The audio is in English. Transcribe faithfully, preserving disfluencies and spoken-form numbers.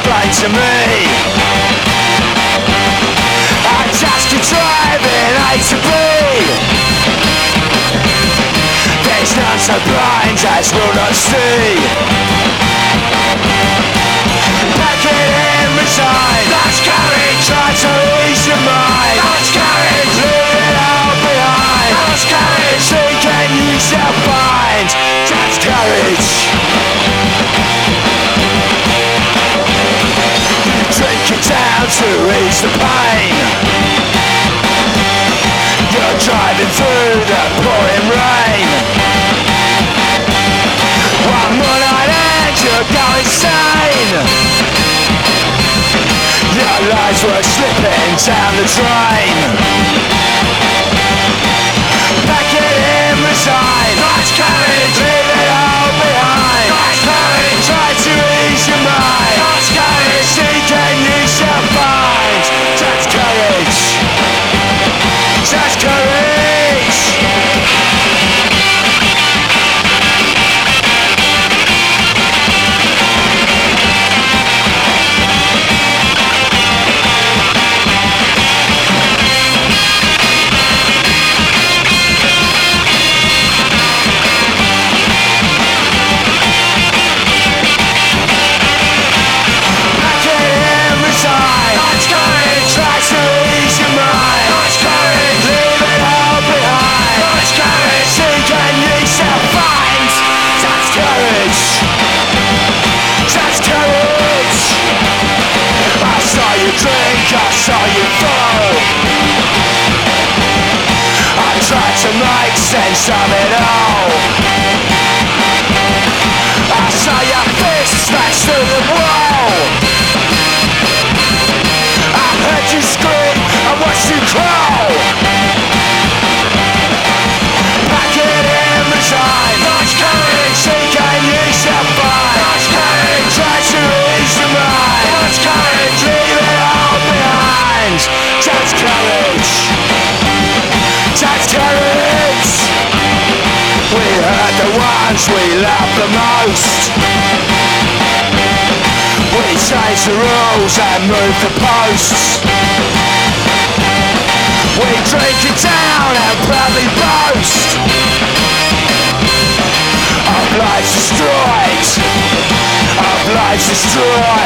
explain to me. I just keep driving A to B. There's none so blind as will not see. Pack it in, resign. That's courage. Try to ease your mind. That's courage. Leave it all behind. That's courage. Seek and you shall find. That's courage. Drink it down to ease the pain. You're driving through the pouring rain. One more night and you're going insane. Your lives were slipping down the drain. Pack it in, resign. That's courage. Leave it all behind. That's courage. Try to ease your mind. That's courage. Seek and you shall find. That's courage. That's courage. Drink, I saw you fall. I tried to make sense of it all. I saw your fist smash through the wall. I heard you scream, I watched you crawl. Pack it in, resign. That's courage. Seek and you shall find. That's courage. Try to ease your mind. That's courage. Leave it all behind. That's courage. That's courage. We hurt the ones we love the most. We change the rules and move the posts. We drink it down and proudly boast. Our lives destroyed. Our lives destroyed.